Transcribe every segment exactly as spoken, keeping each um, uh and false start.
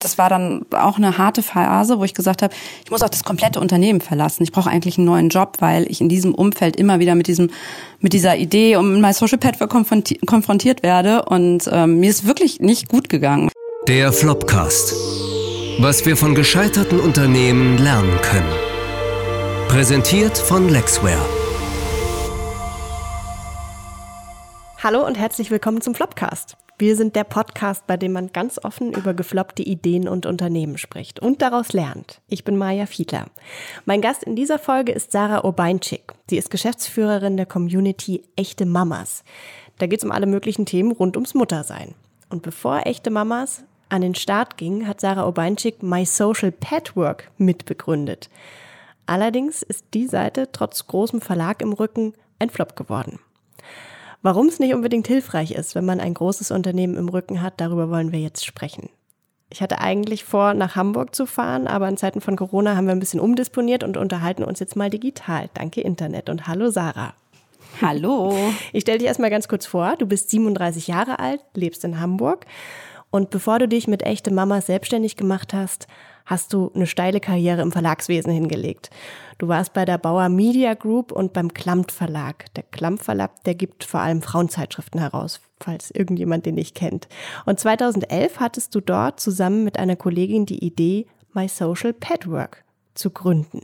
das war dann auch eine harte Phase, wo ich gesagt habe, ich muss auch das komplette Unternehmen verlassen. Ich brauche eigentlich einen neuen Job, weil ich in diesem Umfeld immer wieder mit diesem, mit dieser Idee um My Social Patchwork konfrontiert werde. Und ähm, mir ist wirklich nicht gut gegangen. Der Flopcast. Was wir von gescheiterten Unternehmen lernen können. Präsentiert von Lexware. Hallo und herzlich willkommen zum Flopcast. Wir sind der Podcast, bei dem man ganz offen über gefloppte Ideen und Unternehmen spricht und daraus lernt. Ich bin Maja Fiedler. Mein Gast in dieser Folge ist Sarah Urbainczyk. Sie ist Geschäftsführerin der Community Echte Mamas. Da geht es um alle möglichen Themen rund ums Muttersein. Und bevor Echte Mamas an den Start ging, hat Sarah Urbainczyk My Social Patchwork mitbegründet. Allerdings ist die Seite trotz großem Verlag im Rücken ein Flop geworden. Warum es nicht unbedingt hilfreich ist, wenn man ein großes Unternehmen im Rücken hat, darüber wollen wir jetzt sprechen. Ich hatte eigentlich vor, nach Hamburg zu fahren, aber in Zeiten von Corona haben wir ein bisschen umdisponiert und unterhalten uns jetzt mal digital. Danke Internet und hallo Sarah. Hallo. Ich stelle dich erstmal ganz kurz vor, du bist siebenunddreißig Jahre alt, lebst in Hamburg und bevor du dich mit Echte Mamas selbstständig gemacht hast, hast du eine steile Karriere im Verlagswesen hingelegt. Du warst bei der Bauer Media Group und beim Klammt Verlag. Der Klammt Verlag, der gibt vor allem Frauenzeitschriften heraus, falls irgendjemand den nicht kennt. Und zweitausendelf hattest du dort zusammen mit einer Kollegin die Idee, My Social Patchwork zu gründen.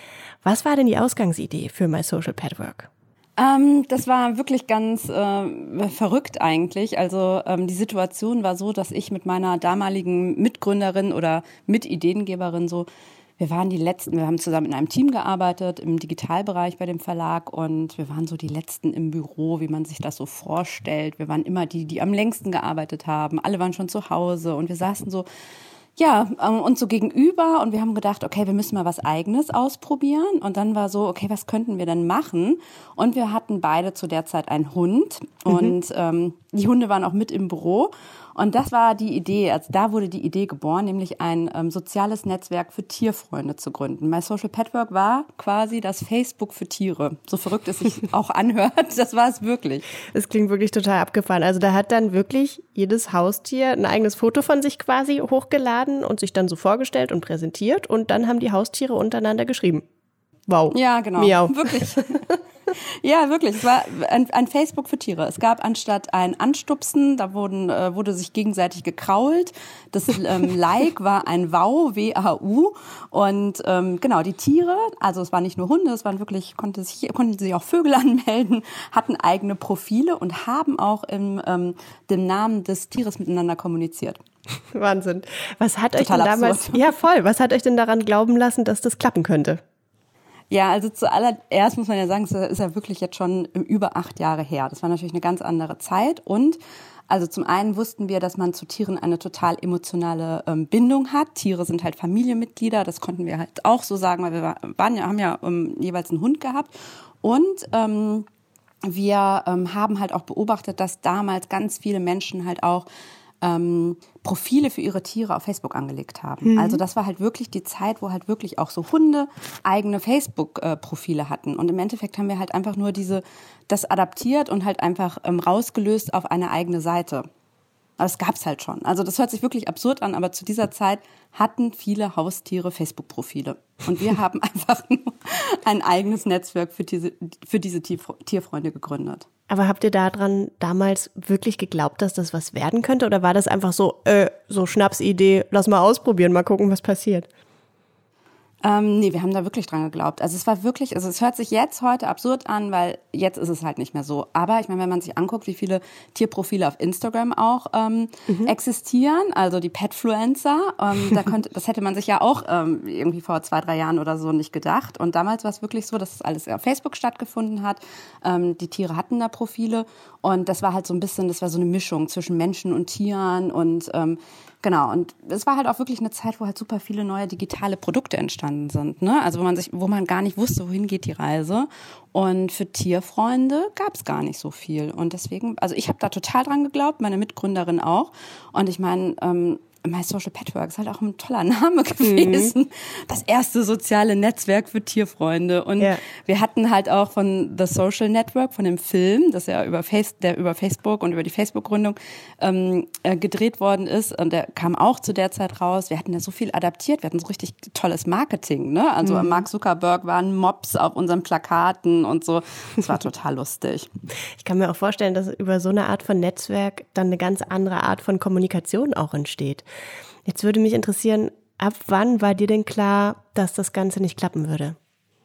Was war denn die Ausgangsidee für My Social Patchwork? Ähm, das war wirklich ganz äh, verrückt eigentlich. Also ähm, die Situation war so, dass ich mit meiner damaligen Mitgründerin oder Mitideengeberin so, wir waren die Letzten, wir haben zusammen in einem Team gearbeitet, im Digitalbereich bei dem Verlag und wir waren so die Letzten im Büro, wie man sich das so vorstellt. Wir waren immer die, die am längsten gearbeitet haben. Alle waren schon zu Hause und wir saßen so, ja, ähm, uns so gegenüber und wir haben gedacht, okay, wir müssen mal was Eigenes ausprobieren. Und dann war so, okay, was könnten wir denn machen? Und wir hatten beide zu der Zeit einen Hund und mhm. ähm, die Hunde waren auch mit im Büro. Und das war die Idee, also da wurde die Idee geboren, nämlich ein ähm, soziales Netzwerk für Tierfreunde zu gründen. My Social Patchwork war quasi das Facebook für Tiere. So verrückt es sich auch anhört, das war es wirklich. Das klingt wirklich total abgefahren. Also da hat dann wirklich jedes Haustier ein eigenes Foto von sich quasi hochgeladen und sich dann so vorgestellt und präsentiert und dann haben die Haustiere untereinander geschrieben. Wow. Ja, genau. Miau. Wirklich. Ja, wirklich. Es war ein, ein Facebook für Tiere. Es gab anstatt ein Anstupsen, da wurden, äh, wurde sich gegenseitig gekrault. Das ähm, Like war ein Wau, W A U. Und ähm, genau, die Tiere, also es waren nicht nur Hunde, es waren wirklich, konnte sich, konnten sich auch Vögel anmelden, hatten eigene Profile und haben auch im ähm, dem Namen des Tieres miteinander kommuniziert. Wahnsinn. Was hat Total euch denn damals, absurd. ja voll, was hat euch denn daran glauben lassen, dass das klappen könnte? Ja, also zuallererst muss man ja sagen, es ist ja wirklich jetzt schon über acht Jahre her. Das war natürlich eine ganz andere Zeit und also zum einen wussten wir, dass man zu Tieren eine total emotionale ähm, Bindung hat. Tiere sind halt Familienmitglieder, das konnten wir halt auch so sagen, weil wir waren ja, haben ja ähm, jeweils einen Hund gehabt und ähm, wir ähm, haben halt auch beobachtet, dass damals ganz viele Menschen halt auch Ähm, Profile für ihre Tiere auf Facebook angelegt haben. Mhm. Also das war halt wirklich die Zeit, wo halt wirklich auch so Hunde eigene Facebook-Profile hatten. Und im Endeffekt haben wir halt einfach nur diese, das adaptiert und halt einfach ähm, rausgelöst auf eine eigene Seite. Aber das gab's halt schon. Also das hört sich wirklich absurd an, aber zu dieser Zeit hatten viele Haustiere Facebook-Profile. Und wir haben einfach nur ein eigenes Netzwerk für diese, für diese Tierfreunde gegründet. Aber habt ihr daran damals wirklich geglaubt, dass das was werden könnte? Oder war das einfach so, äh, so Schnapsidee, lass mal ausprobieren, mal gucken, was passiert? Ähm, nee, wir haben da wirklich dran geglaubt. Also es war wirklich, also es hört sich jetzt heute absurd an, weil jetzt ist es halt nicht mehr so. Aber ich meine, wenn man sich anguckt, wie viele Tierprofile auf Instagram auch ähm, mhm. existieren, also die Petfluencer, ähm, da könnte, das hätte man sich ja auch ähm, irgendwie vor zwei, drei Jahren oder so nicht gedacht. Und damals war es wirklich so, dass es alles auf Facebook stattgefunden hat. Ähm, die Tiere hatten da Profile und das war halt so ein bisschen, das war so eine Mischung zwischen Menschen und Tieren und ähm, genau, und es war halt auch wirklich eine Zeit, wo halt super viele neue digitale Produkte entstanden sind, ne? Also wo man sich, wo man gar nicht wusste, wohin geht die Reise. Und für Tierfreunde gab es gar nicht so viel. Und deswegen, also ich habe da total dran geglaubt, meine Mitgründerin auch. Und ich meine, ähm, My Social Patchwork ist halt auch ein toller Name gewesen. Mhm. Das erste soziale Netzwerk für Tierfreunde. Und ja. wir hatten halt auch von The Social Network, von dem Film, das ja über Face, der über Facebook und über die Facebook-Gründung ähm, äh, gedreht worden ist. Und der kam auch zu der Zeit raus. Wir hatten ja so viel adaptiert. Wir hatten so richtig tolles Marketing, ne? Also mhm. Mark Zuckerberg waren Mobs auf unseren Plakaten und so. Das war total lustig. Ich kann mir auch vorstellen, dass über so eine Art von Netzwerk dann eine ganz andere Art von Kommunikation auch entsteht. Jetzt würde mich interessieren, ab wann war dir denn klar, dass das Ganze nicht klappen würde?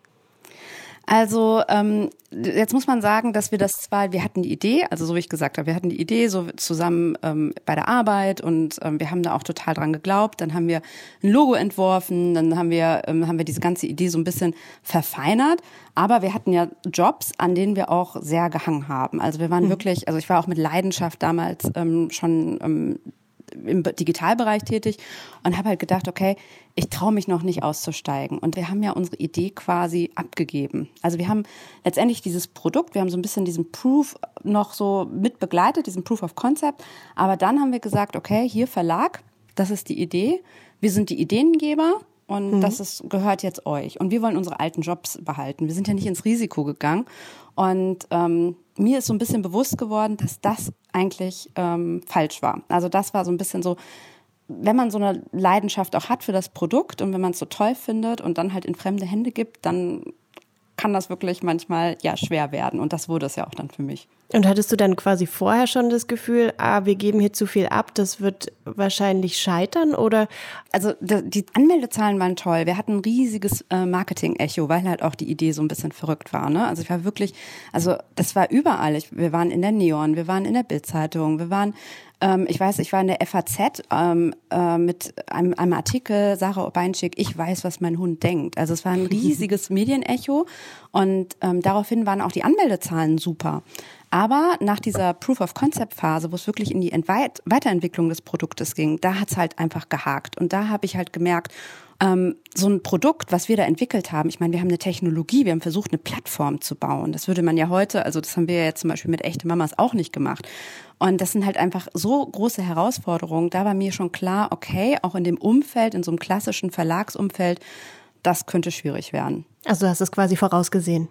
Also ähm, jetzt muss man sagen, dass wir das zwar, wir hatten die Idee, also so wie ich gesagt habe, wir hatten die Idee so zusammen ähm, bei der Arbeit und ähm, wir haben da auch total dran geglaubt. Dann haben wir ein Logo entworfen, dann haben wir ähm, haben wir diese ganze Idee so ein bisschen verfeinert. Aber wir hatten ja Jobs, an denen wir auch sehr gehangen haben. Also wir waren mhm. wirklich, also ich war auch mit Leidenschaft damals ähm, schon ähm, im Digitalbereich tätig und habe halt gedacht, okay, ich traue mich noch nicht auszusteigen. Und wir haben ja unsere Idee quasi abgegeben. Also wir haben letztendlich dieses Produkt, wir haben so ein bisschen diesen Proof noch so mit begleitet, diesen Proof of Concept. Aber dann haben wir gesagt, okay, hier Verlag, das ist die Idee. Wir sind die Ideengeber. Und mhm. das ist, gehört jetzt euch. Und wir wollen unsere alten Jobs behalten. Wir sind ja nicht ins Risiko gegangen. Und ähm, mir ist so ein bisschen bewusst geworden, dass das eigentlich ähm, falsch war. Also das war so ein bisschen so, wenn man so eine Leidenschaft auch hat für das Produkt und wenn man es so toll findet und dann halt in fremde Hände gibt, dann kann das wirklich manchmal ja schwer werden. Und das wurde es ja auch dann für mich. Und hattest du dann quasi vorher schon das Gefühl, ah, wir geben hier zu viel ab, das wird wahrscheinlich scheitern, oder? Also die Anmeldezahlen waren toll. Wir hatten ein riesiges äh, Marketing-Echo, weil halt auch die Idee so ein bisschen verrückt war, ne? Also ich war wirklich, also das war überall. Ich, wir waren in der Neon, wir waren in der Bild-Zeitung, wir waren ähm, ich weiß, ich war in der F A Z ähm, äh, mit einem, einem Artikel, Sarah Obeinschick, ich weiß, was mein Hund denkt. Also es war ein riesiges Medienecho und ähm, daraufhin waren auch die Anmeldezahlen super. Aber nach dieser Proof-of-Concept-Phase, wo es wirklich in die Entweit- Weiterentwicklung des Produktes ging, da hat's halt einfach gehakt. Und da habe ich halt gemerkt, ähm, so ein Produkt, was wir da entwickelt haben, ich meine, wir haben eine Technologie, wir haben versucht, eine Plattform zu bauen. Das würde man ja heute, also das haben wir ja jetzt zum Beispiel mit Echte Mamas auch nicht gemacht. Und das sind halt einfach so große Herausforderungen. Da war mir schon klar, okay, auch in dem Umfeld, in so einem klassischen Verlagsumfeld, das könnte schwierig werden. Also du hast es quasi vorausgesehen.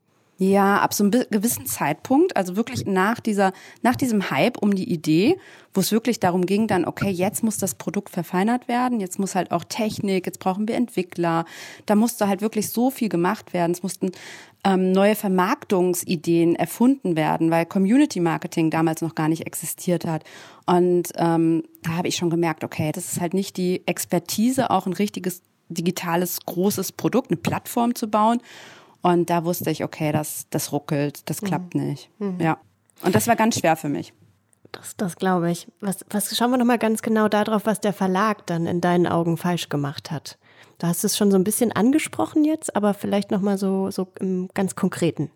Ja, ab so einem gewissen Zeitpunkt, also wirklich nach dieser, nach diesem Hype um die Idee, wo es wirklich darum ging dann, okay, jetzt muss das Produkt verfeinert werden, jetzt muss halt auch Technik, jetzt brauchen wir Entwickler, da musste halt wirklich so viel gemacht werden, es mussten ähm, neue Vermarktungsideen erfunden werden, weil Community Marketing damals noch gar nicht existiert hat. Und ähm, da habe ich schon gemerkt, okay, das ist halt nicht die Expertise, auch ein richtiges digitales, großes Produkt, eine Plattform zu bauen. Und da wusste ich, okay, das, das ruckelt, das klappt mhm. nicht. Mhm. Ja. Und das war ganz schwer für mich. Das, das glaube ich. Was, was schauen wir nochmal ganz genau darauf, was der Verlag dann in deinen Augen falsch gemacht hat. Du hast es schon so ein bisschen angesprochen jetzt, aber vielleicht nochmal so, so im ganz Konkreten.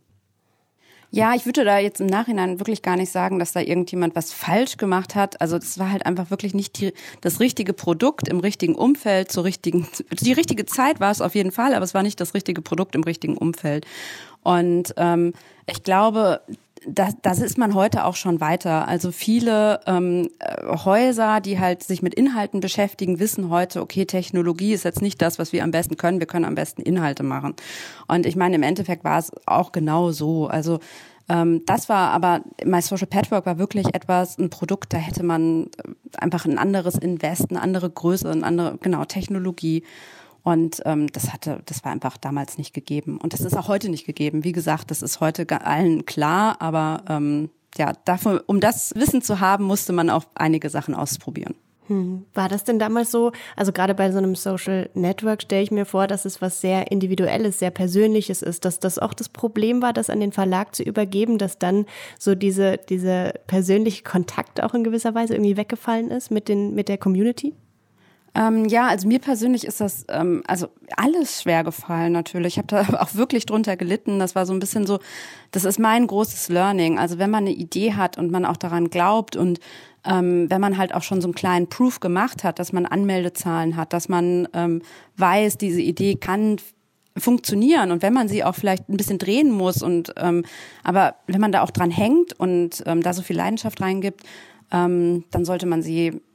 Ja, ich würde da jetzt im Nachhinein wirklich gar nicht sagen, dass da irgendjemand was falsch gemacht hat. Also das war halt einfach wirklich nicht die, das richtige Produkt im richtigen Umfeld, zur richtigen, die richtige Zeit war es auf jeden Fall, aber es war nicht das richtige Produkt im richtigen Umfeld. Und ähm, ich glaube, das, das ist man heute auch schon weiter. Also viele ähm, Häuser, die halt sich mit Inhalten beschäftigen, wissen heute, okay, Technologie ist jetzt nicht das, was wir am besten können. Wir können am besten Inhalte machen. Und ich meine, im Endeffekt war es auch genau so. Also ähm, das war aber, My Social Patchwork war wirklich etwas, ein Produkt, da hätte man einfach ein anderes Invest, eine andere Größe, eine andere, genau, Technologie. Und ähm, das hatte, das war einfach damals nicht gegeben. Und das ist auch heute nicht gegeben. Wie gesagt, das ist heute allen klar, aber ähm, ja, dafür, um das Wissen zu haben, musste man auch einige Sachen ausprobieren. Hm. War das denn damals so, also gerade bei so einem Social Network stelle ich mir vor, dass es was sehr Individuelles, sehr Persönliches ist, dass das auch das Problem war, das an den Verlag zu übergeben, dass dann so diese, diese persönliche Kontakt auch in gewisser Weise irgendwie weggefallen ist mit den, mit der Community? Ähm, ja, also mir persönlich ist das ähm, also alles schwer gefallen natürlich. Ich habe da auch wirklich drunter gelitten. Das war so ein bisschen so, das ist mein großes Learning. Also wenn man eine Idee hat und man auch daran glaubt und ähm, wenn man halt auch schon so einen kleinen Proof gemacht hat, dass man Anmeldezahlen hat, dass man ähm, weiß, diese Idee kann funktionieren und wenn man sie auch vielleicht ein bisschen drehen muss und ähm, aber wenn man da auch dran hängt und ähm, da so viel Leidenschaft reingibt, ähm, dann sollte man sie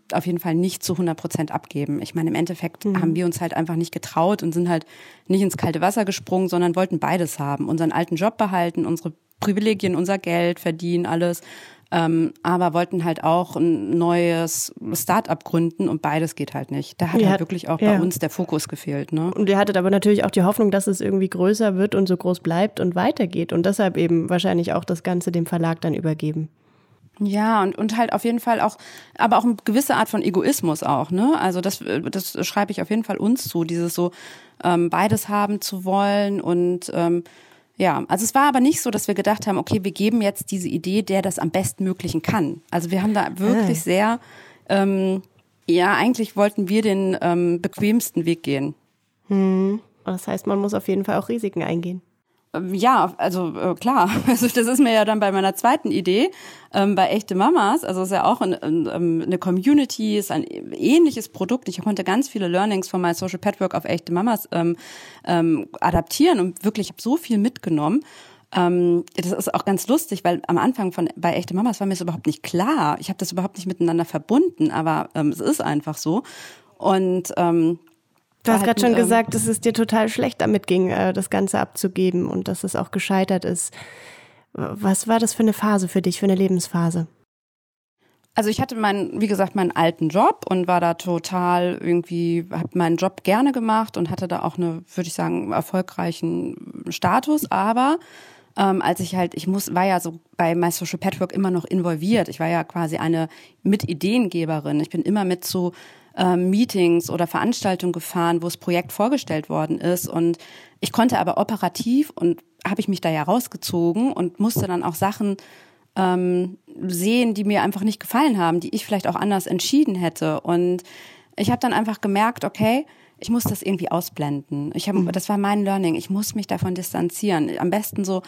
auf jeden Fall nicht zu hundert Prozent abgeben. Ich meine, im Endeffekt mhm. haben wir uns halt einfach nicht getraut und sind halt nicht ins kalte Wasser gesprungen, sondern wollten beides haben. Unseren alten Job behalten, unsere Privilegien, unser Geld verdienen, alles. Ähm, aber wollten halt auch ein neues Start-up gründen und beides geht halt nicht. Da hat ja, halt wirklich auch ja. bei uns der Fokus gefehlt. Ne? Und ihr hattet aber natürlich auch die Hoffnung, dass es irgendwie größer wird und so groß bleibt und weitergeht und deshalb eben wahrscheinlich auch das Ganze dem Verlag dann übergeben. Ja, und, und halt auf jeden Fall auch, aber auch eine gewisse Art von Egoismus auch, ne? Also das, das schreibe ich auf jeden Fall uns zu, dieses so ähm, beides haben zu wollen und ähm, ja, also es war aber nicht so, dass wir gedacht haben, okay, wir geben jetzt diese Idee, der das am bestmöglichen kann. Also wir haben da wirklich ah. sehr, ähm, ja, eigentlich wollten wir den ähm, bequemsten Weg gehen. Hm. Das heißt, man muss auf jeden Fall auch Risiken eingehen. Ja, also äh, klar. Also das ist mir ja dann bei meiner zweiten Idee, ähm, bei Echte Mamas, also es ist ja auch ein, ein, eine Community, ist ein ähnliches Produkt. Ich konnte ganz viele Learnings von My Social Patchwork auf Echte Mamas ähm, ähm, adaptieren und wirklich habe so viel mitgenommen. Ähm, das ist auch ganz lustig, weil am Anfang von bei Echte Mamas war mir das überhaupt nicht klar. Ich habe das überhaupt nicht miteinander verbunden, aber ähm, es ist einfach so. Und ähm, Du hast gerade schon ähm, gesagt, dass es dir total schlecht damit ging, das Ganze abzugeben und dass es auch gescheitert ist. Was war das für eine Phase für dich, für eine Lebensphase? Also ich hatte meinen, wie gesagt, meinen alten Job und war da total irgendwie, habe meinen Job gerne gemacht und hatte da auch eine, würde ich sagen, erfolgreichen Status. Aber ähm, als ich halt, ich muss, war ja so bei My Social Patchwork immer noch involviert. Ich war ja quasi eine Mitideengeberin. Ich bin immer mit zu Meetings oder Veranstaltungen gefahren, wo das Projekt vorgestellt worden ist und ich konnte aber operativ und habe ich mich da ja rausgezogen und musste dann auch Sachen ähm, sehen, die mir einfach nicht gefallen haben, die ich vielleicht auch anders entschieden hätte und ich habe dann einfach gemerkt, okay, ich muss das irgendwie ausblenden. Ich habe, das war mein Learning, ich muss mich davon distanzieren, am besten so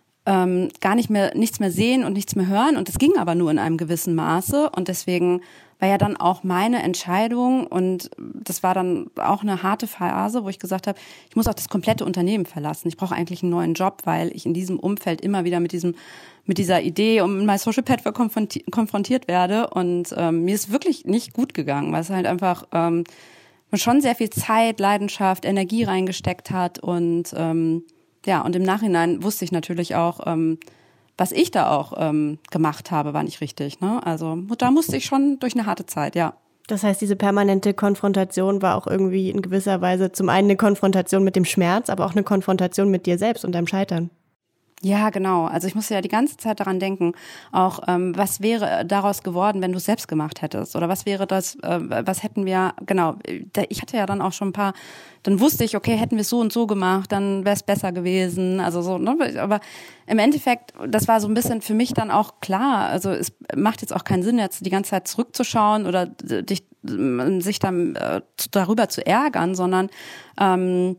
ähm, gar nicht mehr, nichts mehr sehen und nichts mehr hören und das ging aber nur in einem gewissen Maße und deswegen war ja dann auch meine Entscheidung und das war dann auch eine harte Phase, wo ich gesagt habe, ich muss auch das komplette Unternehmen verlassen. Ich brauche eigentlich einen neuen Job, weil ich in diesem Umfeld immer wieder mit diesem mit dieser Idee um My Social Patchwork konfrontiert werde und ähm, mir ist wirklich nicht gut gegangen, weil es halt einfach ähm, man schon sehr viel Zeit, Leidenschaft, Energie reingesteckt hat und ähm, ja, und im Nachhinein wusste ich natürlich auch, ähm, was ich da auch ähm, gemacht habe, war nicht richtig. Ne? Also da musste ich schon durch eine harte Zeit, ja. Das heißt, diese permanente Konfrontation war auch irgendwie in gewisser Weise zum einen eine Konfrontation mit dem Schmerz, aber auch eine Konfrontation mit dir selbst und deinem Scheitern. Ja, genau. Also ich musste ja die ganze Zeit daran denken, auch ähm, was wäre daraus geworden, wenn du es selbst gemacht hättest? Oder was wäre das, äh, was hätten wir, genau, ich hatte ja dann auch schon ein paar, dann wusste ich, okay, hätten wir es so und so gemacht, dann wäre es besser gewesen. Also so, ne? Aber im Endeffekt, das war so ein bisschen für mich dann auch klar. Also es macht jetzt auch keinen Sinn, jetzt die ganze Zeit zurückzuschauen oder dich, sich dann äh, darüber zu ärgern, sondern ähm,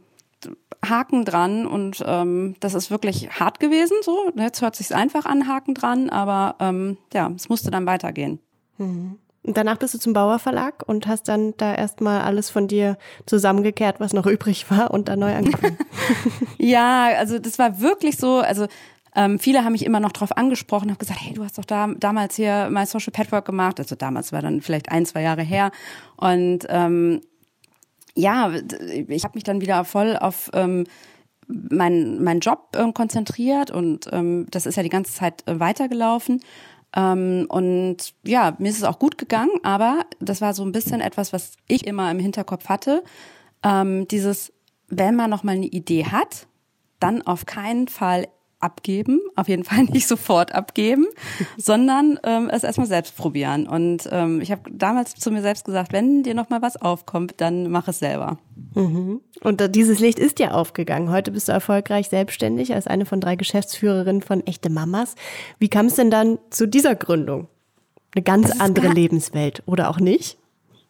Haken dran und ähm, das ist wirklich hart gewesen, so. Jetzt hört sich's einfach an, Haken dran, aber ähm, ja, es musste dann weitergehen. Mhm. Und danach bist du zum Bauer Verlag und hast dann da erstmal alles von dir zusammengekehrt, was noch übrig war und dann neu angefangen. Ja, also das war wirklich so, also ähm, viele haben mich immer noch drauf angesprochen, haben gesagt, hey, du hast doch da, damals hier My Social Patchwork gemacht, also damals war dann vielleicht ein, zwei Jahre her und ähm, ja, ich habe mich dann wieder voll auf ähm, meinen mein Job äh, konzentriert und ähm, das ist ja die ganze Zeit äh, weitergelaufen. Ähm, und ja, mir ist es auch gut gegangen, aber das war so ein bisschen etwas, was ich immer im Hinterkopf hatte. Ähm, dieses, wenn man noch mal eine Idee hat, dann auf keinen Fall abgeben, auf jeden Fall nicht sofort abgeben, sondern ähm, es erstmal selbst probieren. Und ähm, ich habe damals zu mir selbst gesagt, wenn dir noch mal was aufkommt, dann mach es selber. Mhm. Und dieses Licht ist ja aufgegangen. Heute bist du erfolgreich selbstständig als eine von drei Geschäftsführerinnen von Echte Mamas. Wie kam es denn dann zu dieser Gründung? Eine ganz andere Lebenswelt, oder auch nicht?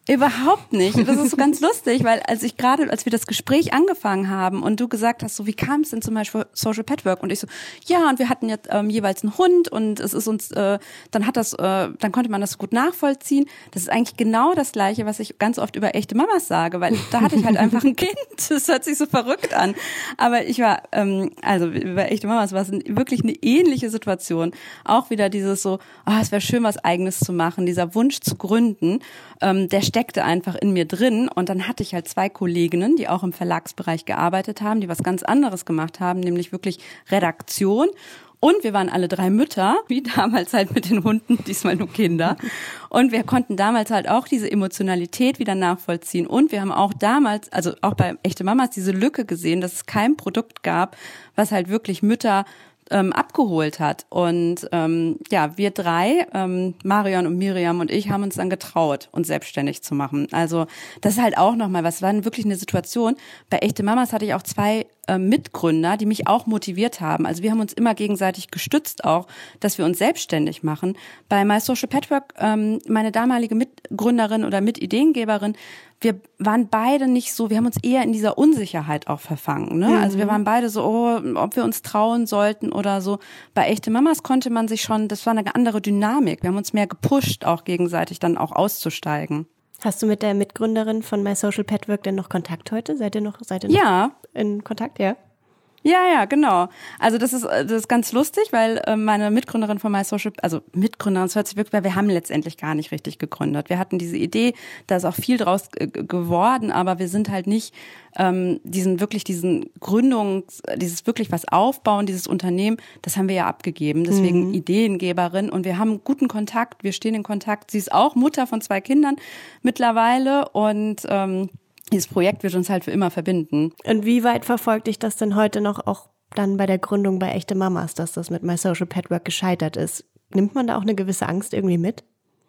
Überhaupt nicht. Das ist so ganz lustig, weil als ich gerade, als wir das Gespräch angefangen haben und du gesagt hast, so wie kam es denn zum Beispiel Social Pet Work? Und ich so, ja, und wir hatten jetzt ähm, jeweils einen Hund und es ist uns, äh, dann hat das, äh, dann konnte man das gut nachvollziehen. Das ist eigentlich genau das Gleiche, was ich ganz oft über echte Mamas sage, weil da hatte ich halt einfach ein Kind. Das hört sich so verrückt an. Aber ich war, ähm, also über echte Mamas war es wirklich eine ähnliche Situation. Auch wieder dieses so, oh, es wäre schön, was Eigenes zu machen, dieser Wunsch zu gründen, ähm, der steckte einfach in mir drin. Und dann hatte ich halt zwei Kolleginnen, die auch im Verlagsbereich gearbeitet haben, die was ganz anderes gemacht haben, nämlich wirklich Redaktion. Und wir waren alle drei Mütter, wie damals halt mit den Hunden, diesmal nur Kinder. Und wir konnten damals halt auch diese Emotionalität wieder nachvollziehen. Und wir haben auch damals, also auch bei Echte Mamas, diese Lücke gesehen, dass es kein Produkt gab, was halt wirklich Mütter ähm, abgeholt hat. Und ähm, ja, wir drei, ähm, Marion und Miriam und ich, haben uns dann getraut, uns selbstständig zu machen. Also das ist halt auch nochmal was, war wirklich eine Situation. Bei Echte Mamas hatte ich auch zwei äh, Mitgründer, die mich auch motiviert haben. Also wir haben uns immer gegenseitig gestützt auch, dass wir uns selbstständig machen. Bei My Social Pet Work, ähm, meine damalige Mitgründerin oder Mitideengeberin, wir waren beide nicht so, wir haben uns eher in dieser Unsicherheit auch verfangen. Ne? Mhm. Also wir waren beide so, oh, ob wir uns trauen sollten oder so. Bei Echte Mamas konnte man sich schon, das war eine andere Dynamik. Wir haben uns mehr gepusht, auch gegenseitig dann auch auszusteigen. Hast du mit der Mitgründerin von My Social Pet Work denn noch Kontakt heute? Seid ihr noch, seid ihr noch ja. in Kontakt? Ja. Ja, ja, genau. Also das ist das ist ganz lustig, weil äh, meine Mitgründerin von My Social, also Mitgründerin, das hört sich wirklich, weil wir haben letztendlich gar nicht richtig gegründet. Wir hatten diese Idee, da ist auch viel draus äh, geworden, aber wir sind halt nicht ähm, diesen wirklich diesen Gründungs, dieses wirklich was aufbauen, dieses Unternehmen, das haben wir ja abgegeben. Deswegen mhm. Ideengeberin und wir haben guten Kontakt, wir stehen in Kontakt. Sie ist auch Mutter von zwei Kindern mittlerweile und ähm, dieses Projekt wird uns halt für immer verbinden. Und wie weit verfolgt dich das denn heute noch auch dann bei der Gründung bei Echte Mamas, dass das mit My Social Pet Work gescheitert ist? Nimmt man da auch eine gewisse Angst irgendwie mit?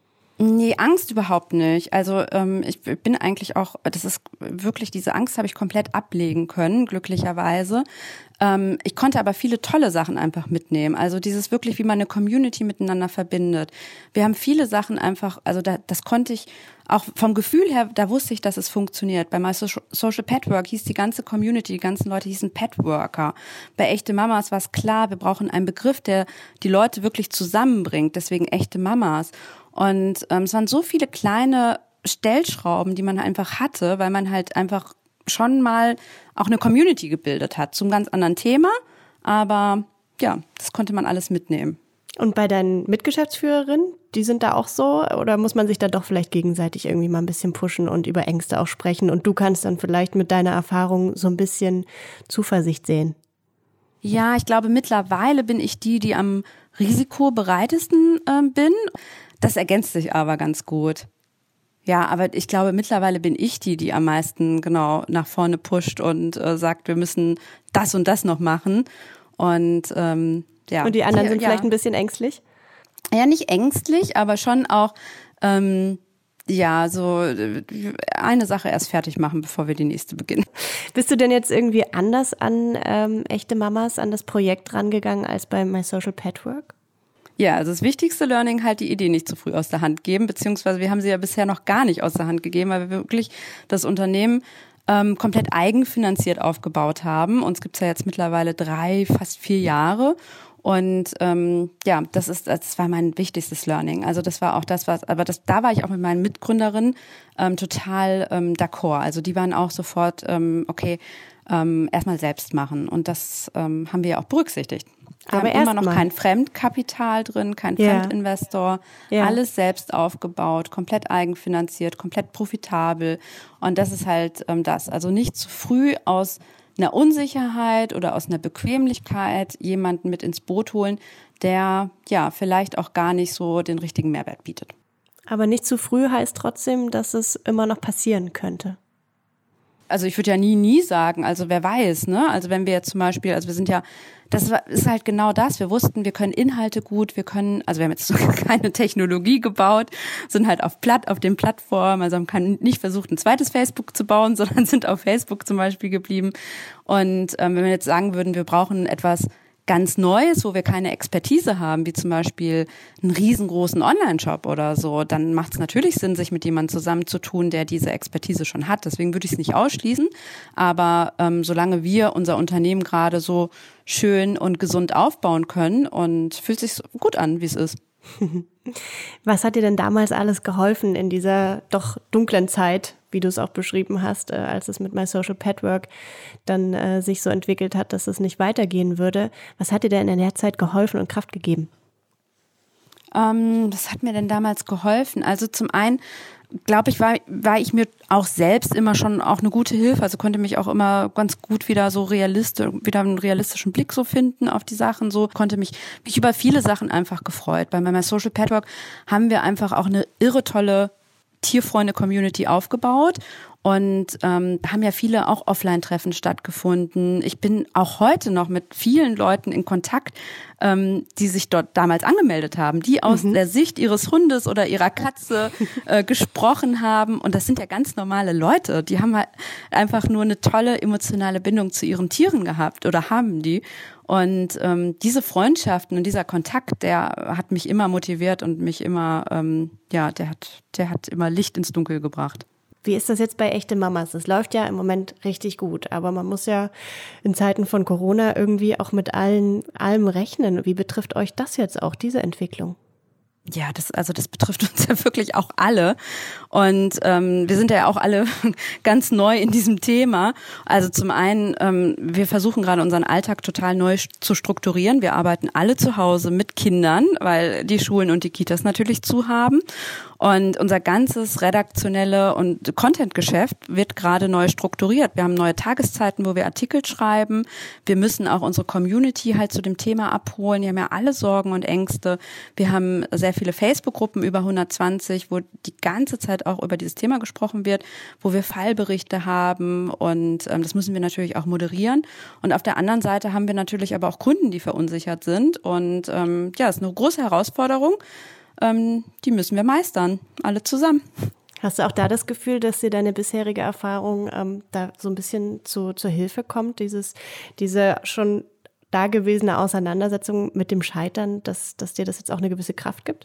Nee, Angst überhaupt nicht. Also ähm, ich bin eigentlich auch, das ist wirklich, diese Angst habe ich komplett ablegen können, glücklicherweise. Ähm, ich konnte aber viele tolle Sachen einfach mitnehmen. Also dieses wirklich, wie man eine Community miteinander verbindet. Wir haben viele Sachen einfach, also da, das konnte ich auch vom Gefühl her, da wusste ich, dass es funktioniert. Bei My Social Pet Work hieß die ganze Community, die ganzen Leute hießen Petworker. Bei Echte Mamas war es klar, wir brauchen einen Begriff, der die Leute wirklich zusammenbringt. Deswegen Echte Mamas. Und ähm, es waren so viele kleine Stellschrauben, die man einfach hatte, weil man halt einfach schon mal auch eine Community gebildet hat zum ganz anderen Thema. Aber ja, das konnte man alles mitnehmen. Und bei deinen Mitgeschäftsführerinnen, die sind da auch so? Oder muss man sich da doch vielleicht gegenseitig irgendwie mal ein bisschen pushen und über Ängste auch sprechen? Und du kannst dann vielleicht mit deiner Erfahrung so ein bisschen Zuversicht sehen? Ja, ich glaube, mittlerweile bin ich die, die am risikobereitesten äh, bin. Das ergänzt sich aber ganz gut. Ja, aber ich glaube, mittlerweile bin ich die, die am meisten genau nach vorne pusht und äh, sagt, wir müssen das und das noch machen. Und ähm, ja. Und die anderen sind ja. vielleicht ein bisschen ängstlich? Ja, nicht ängstlich, aber schon auch ähm, ja, so eine Sache erst fertig machen, bevor wir die nächste beginnen. Bist du denn jetzt irgendwie anders an ähm, Echte Mamas, an das Projekt rangegangen als bei My Social Pet Work? Ja, also das wichtigste Learning, halt die Idee nicht zu früh aus der Hand geben, beziehungsweise wir haben sie ja bisher noch gar nicht aus der Hand gegeben, weil wir wirklich das Unternehmen ähm, komplett eigenfinanziert aufgebaut haben. Uns gibt's ja jetzt mittlerweile drei, fast vier Jahre. Und ähm, ja, das ist, das war mein wichtigstes Learning. Also das war auch das, was, aber das, da war ich auch mit meinen Mitgründerinnen ähm, total ähm, d'accord. Also die waren auch sofort, ähm, okay, ähm, erstmal selbst machen. Und das ähm, haben wir ja auch berücksichtigt. Wir aber haben immer noch mal. kein Fremdkapital drin, kein ja. Fremdinvestor, ja. alles selbst aufgebaut, komplett eigenfinanziert, komplett profitabel. Und das ist halt ähm, das. Also nicht zu früh aus einer Unsicherheit oder aus einer Bequemlichkeit jemanden mit ins Boot holen, der ja vielleicht auch gar nicht so den richtigen Mehrwert bietet. Aber nicht zu früh heißt trotzdem, dass es immer noch passieren könnte. Also ich würde ja nie, nie sagen, also wer weiß, ne? Also wenn wir jetzt zum Beispiel, also wir sind ja, das ist halt genau das, wir wussten, wir können Inhalte gut, wir können, also wir haben jetzt keine Technologie gebaut, sind halt auf Platt, auf den Plattformen, also haben nicht versucht, ein zweites Facebook zu bauen, sondern sind auf Facebook zum Beispiel geblieben. Und ähm, wenn wir jetzt sagen würden, wir brauchen etwas ganz Neues, wo wir keine Expertise haben, wie zum Beispiel einen riesengroßen Online-Shop oder so, dann macht es natürlich Sinn, sich mit jemandem zusammenzutun, der diese Expertise schon hat. Deswegen würde ich es nicht ausschließen. Aber ähm, solange wir unser Unternehmen gerade so schön und gesund aufbauen können und fühlt sich gut an, wie es ist. Was hat dir denn damals alles geholfen in dieser doch dunklen Zeit, wie du es auch beschrieben hast, äh, als es mit My Social Patwork dann äh, sich so entwickelt hat, dass es nicht weitergehen würde? Was hat dir denn in der Zeit geholfen und Kraft gegeben? Ähm, was hat mir denn damals geholfen? Also zum einen, glaube ich, war, war ich mir auch selbst immer schon auch eine gute Hilfe, also konnte mich auch immer ganz gut wieder so realistisch, wieder einen realistischen Blick so finden auf die Sachen, so konnte mich, mich über viele Sachen einfach gefreut. Bei My Social Patwork haben wir einfach auch eine irre tolle Tierfreunde-Community aufgebaut und ähm, haben ja viele auch Offline-Treffen stattgefunden. Ich bin auch heute noch mit vielen Leuten in Kontakt, ähm, die sich dort damals angemeldet haben, die aus mhm. der Sicht ihres Hundes oder ihrer Katze äh, gesprochen haben. Und das sind ja ganz normale Leute. Die haben halt einfach nur eine tolle emotionale Bindung zu ihren Tieren gehabt oder haben die. Und ähm, diese Freundschaften und dieser Kontakt, der hat mich immer motiviert und mich immer, ähm, ja, der hat, der hat immer Licht ins Dunkel gebracht. Wie ist das jetzt bei echte Mamas? Das läuft ja im Moment richtig gut, aber man muss ja in Zeiten von Corona irgendwie auch mit allen, allem rechnen. Wie betrifft euch das jetzt auch, diese Entwicklung? Ja, das also das betrifft uns ja wirklich auch alle und ähm, wir sind ja auch alle ganz neu in diesem Thema. Also zum einen, ähm, wir versuchen gerade unseren Alltag total neu zu strukturieren. Wir arbeiten alle zu Hause mit Kindern, weil die Schulen und die Kitas natürlich zu haben. Und unser ganzes redaktionelle und Content-Geschäft wird gerade neu strukturiert. Wir haben neue Tageszeiten, wo wir Artikel schreiben. Wir müssen auch unsere Community halt zu dem Thema abholen. Die haben ja alle Sorgen und Ängste. Wir haben sehr viele Facebook-Gruppen, über hundertzwanzig, wo die ganze Zeit auch über dieses Thema gesprochen wird, wo wir Fallberichte haben. Und ähm, das müssen wir natürlich auch moderieren. Und auf der anderen Seite haben wir natürlich aber auch Kunden, die verunsichert sind. Und ähm, ja, das ist eine große Herausforderung. Ähm, die müssen wir meistern, alle zusammen. Hast du auch da das Gefühl, dass dir deine bisherige Erfahrung ähm, da so ein bisschen zu, zur Hilfe kommt, dieses, diese schon dagewesene Auseinandersetzung mit dem Scheitern, dass, dass dir das jetzt auch eine gewisse Kraft gibt?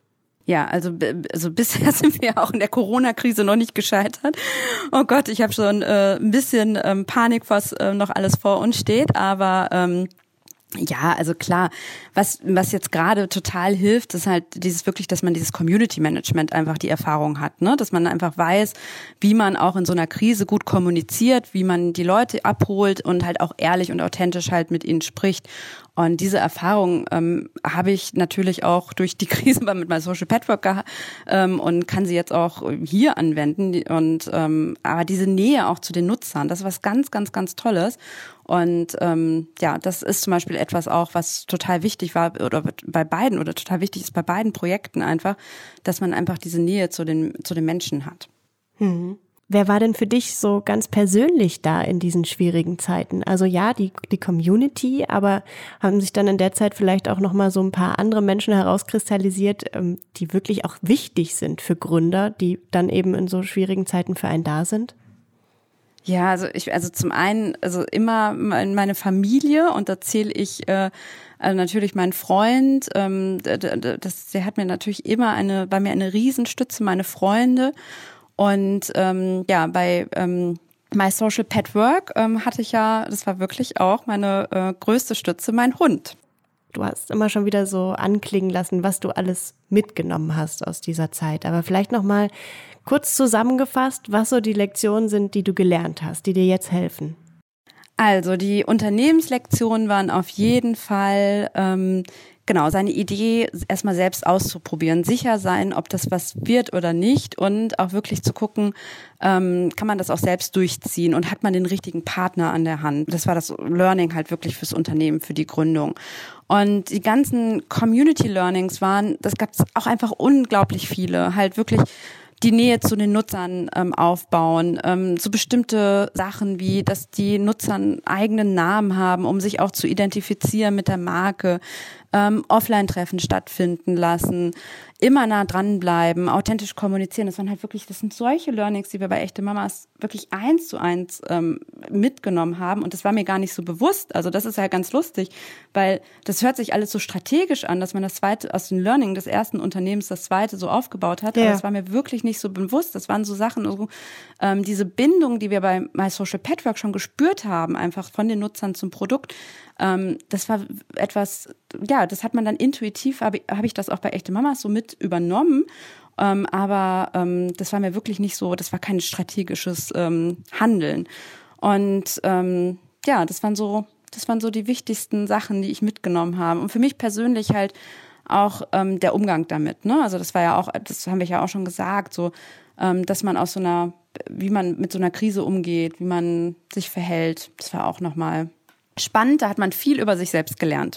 Ja, also, also bisher sind wir auch in der Corona-Krise noch nicht gescheitert. Oh Gott, ich habe schon äh, ein bisschen ähm, Panik, was äh, noch alles vor uns steht, aber ähm, ja, also klar, was was jetzt gerade total hilft, ist halt dieses wirklich, dass man dieses Community Management einfach die Erfahrung hat, ne, dass man einfach weiß, wie man auch in so einer Krise gut kommuniziert, wie man die Leute abholt und halt auch ehrlich und authentisch halt mit ihnen spricht. Und diese Erfahrung ähm, habe ich natürlich auch durch die Krise mit My Social Patwork gehabt ähm, und kann sie jetzt auch hier anwenden. Und ähm, aber diese Nähe auch zu den Nutzern, das ist was ganz, ganz, ganz Tolles. Und ähm, ja, das ist zum Beispiel etwas auch, was total wichtig war oder bei beiden oder total wichtig ist bei beiden Projekten einfach, dass man einfach diese Nähe zu den zu den Menschen hat. Mhm. Wer war denn für dich so ganz persönlich da in diesen schwierigen Zeiten? Also ja, die die Community, aber haben sich dann in der Zeit vielleicht auch noch mal so ein paar andere Menschen herauskristallisiert, die wirklich auch wichtig sind für Gründer, die dann eben in so schwierigen Zeiten für einen da sind? Ja, also ich, also zum einen, also immer meine Familie und da zähle ich äh, also natürlich meinen Freund. Ähm, das, der hat mir natürlich immer eine, bei mir eine Riesenstütze, meine Freunde. Und ähm, ja, bei ähm, My Social Patwork ähm, hatte ich ja, das war wirklich auch meine äh, größte Stütze, mein Hund. Du hast immer schon wieder so anklingen lassen, was du alles mitgenommen hast aus dieser Zeit. Aber vielleicht noch mal kurz zusammengefasst, was so die Lektionen sind, die du gelernt hast, die dir jetzt helfen. Also die Unternehmenslektionen waren auf jeden Fall, ähm, genau, seine Idee erstmal selbst auszuprobieren, sicher sein, ob das was wird oder nicht und auch wirklich zu gucken, ähm, kann man das auch selbst durchziehen und hat man den richtigen Partner an der Hand. Das war das Learning halt wirklich fürs Unternehmen, für die Gründung. Und die ganzen Community-Learnings waren, das gab es auch einfach unglaublich viele, halt wirklich die Nähe zu den Nutzern ähm, aufbauen, ähm, so bestimmte Sachen wie, dass die Nutzer einen eigenen Namen haben, um sich auch zu identifizieren mit der Marke, ähm, Offline-Treffen stattfinden lassen, immer nah dranbleiben, authentisch kommunizieren. Das waren halt wirklich, das sind solche Learnings, die wir bei Echte Mamas wirklich eins zu eins ähm, mitgenommen haben. Und das war mir gar nicht so bewusst. Also das ist ja ganz lustig, weil das hört sich alles so strategisch an, dass man das zweite aus dem Learning des ersten Unternehmens das zweite so aufgebaut hat. Ja. Aber das war mir wirklich nicht so bewusst. Das waren so Sachen, so, ähm, diese Bindung, die wir bei My Social Patchwork schon gespürt haben, einfach von den Nutzern zum Produkt. Ähm, das war etwas, ja, das hat man dann intuitiv, habe ich, hab ich das auch bei Echte Mamas so mit übernommen. Ähm, aber ähm, das war mir wirklich nicht so, das war kein strategisches ähm, Handeln. Und ähm, ja, das waren so, das waren so die wichtigsten Sachen, die ich mitgenommen habe. Und für mich persönlich halt auch ähm, der Umgang damit. Ne? Also das war ja auch, das haben wir ja auch schon gesagt, so, ähm, dass man aus so einer, wie man mit so einer Krise umgeht, wie man sich verhält. Das war auch nochmal spannend. Da hat man viel über sich selbst gelernt.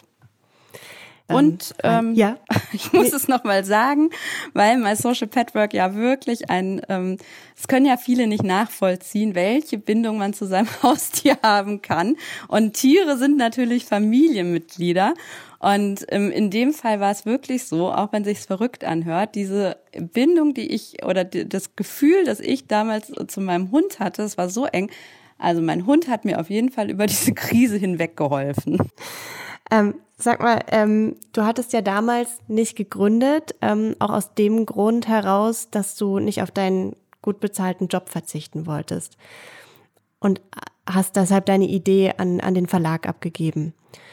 Und ähm, ja. ich muss es nochmal sagen, weil My Social Patchwork ja wirklich ein, ähm, es können ja viele nicht nachvollziehen, welche Bindung man zu seinem Haustier haben kann. Und Tiere sind natürlich Familienmitglieder. Und ähm, in dem Fall war es wirklich so, auch wenn sich's verrückt anhört, diese Bindung, die ich oder die, das Gefühl, das ich damals zu meinem Hund hatte, das war so eng. Also mein Hund hat mir auf jeden Fall über diese Krise hinweg geholfen. Ähm, sag mal, ähm, du hattest ja damals nicht gegründet, ähm, auch aus dem Grund heraus, dass du nicht auf deinen gut bezahlten Job verzichten wolltest und hast deshalb deine Idee an, an den Verlag abgegeben.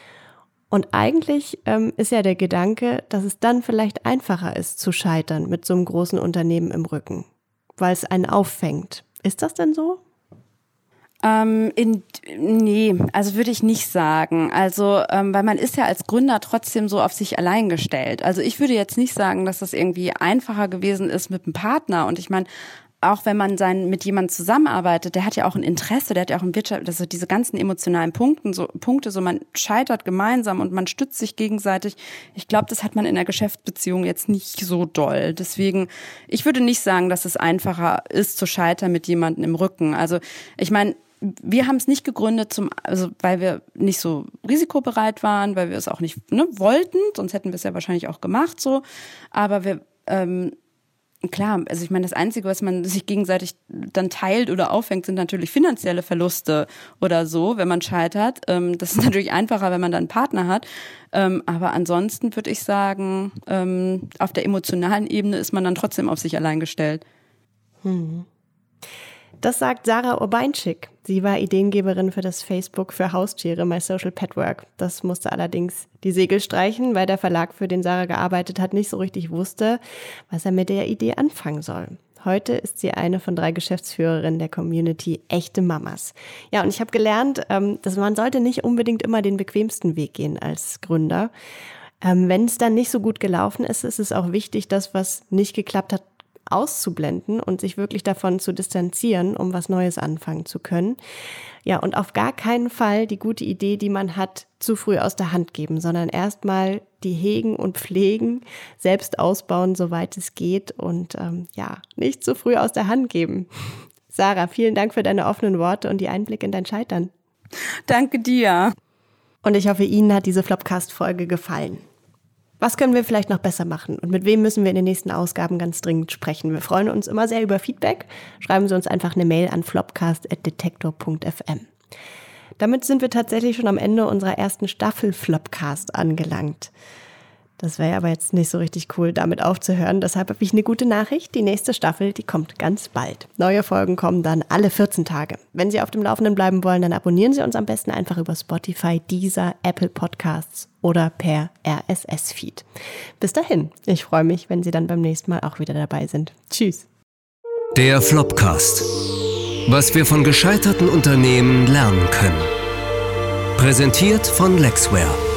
Und eigentlich ähm, ist ja der Gedanke, dass es dann vielleicht einfacher ist zu scheitern mit so einem großen Unternehmen im Rücken, weil es einen auffängt. Ist das denn so? Ähm, in, nee, also würde ich nicht sagen. Also, ähm, weil man ist ja als Gründer trotzdem so auf sich allein gestellt. Also ich würde jetzt nicht sagen, dass das irgendwie einfacher gewesen ist mit einem Partner. Und ich meine, auch wenn man sein, mit jemandem zusammenarbeitet, der hat ja auch ein Interesse, der hat ja auch ein Wirtschaft, also diese ganzen emotionalen Punkte, so Punkte, so man scheitert gemeinsam und man stützt sich gegenseitig. Ich glaube, das hat man in der Geschäftsbeziehung jetzt nicht so doll. Deswegen, ich würde nicht sagen, dass es einfacher ist zu scheitern mit jemandem im Rücken. Also ich meine, wir haben es nicht gegründet, zum, also weil wir nicht so risikobereit waren, weil wir es auch nicht ne, wollten, sonst hätten wir es ja wahrscheinlich auch gemacht so. Aber wir ähm, klar, also ich meine, das Einzige, was man sich gegenseitig dann teilt oder auffängt, sind natürlich finanzielle Verluste oder so, wenn man scheitert. Ähm, das ist natürlich einfacher, wenn man dann einen Partner hat. Ähm, aber ansonsten würde ich sagen, ähm, auf der emotionalen Ebene ist man dann trotzdem auf sich allein gestellt. Hm. Das sagt Sarah Urbeinczyk. Sie war Ideengeberin für das Facebook für Haustiere My Social Patchwork. Das musste allerdings die Segel streichen, weil der Verlag, für den Sarah gearbeitet hat, nicht so richtig wusste, was er mit der Idee anfangen soll. Heute ist sie eine von drei Geschäftsführerinnen der Community Echte Mamas. Ja, und ich habe gelernt, dass man sollte nicht unbedingt immer den bequemsten Weg gehen als Gründer. Wenn es dann nicht so gut gelaufen ist, ist es auch wichtig, das, was nicht geklappt hat, auszublenden und sich wirklich davon zu distanzieren, um was Neues anfangen zu können. Ja, und auf gar keinen Fall die gute Idee, die man hat, zu früh aus der Hand geben, sondern erstmal die hegen und pflegen, selbst ausbauen, soweit es geht und ähm, ja, nicht zu früh aus der Hand geben. Sarah, vielen Dank für deine offenen Worte und die Einblicke in dein Scheitern. Danke dir. Und ich hoffe, Ihnen hat diese Flopcast-Folge gefallen. Was können wir vielleicht noch besser machen und mit wem müssen wir in den nächsten Ausgaben ganz dringend sprechen? Wir freuen uns immer sehr über Feedback. Schreiben Sie uns einfach eine Mail an flopcast at detektor punkt f m. Damit sind wir tatsächlich schon am Ende unserer ersten Staffel Flopcast angelangt. Das wäre aber jetzt nicht so richtig cool, damit aufzuhören. Deshalb habe ich eine gute Nachricht. Die nächste Staffel, die kommt ganz bald. Neue Folgen kommen dann alle vierzehn Tage. Wenn Sie auf dem Laufenden bleiben wollen, dann abonnieren Sie uns am besten einfach über Spotify, Deezer, Apple Podcasts oder per R S S-Feed. Bis dahin, ich freue mich, wenn Sie dann beim nächsten Mal auch wieder dabei sind. Tschüss. Der Flopcast. Was wir von gescheiterten Unternehmen lernen können. Präsentiert von Lexware.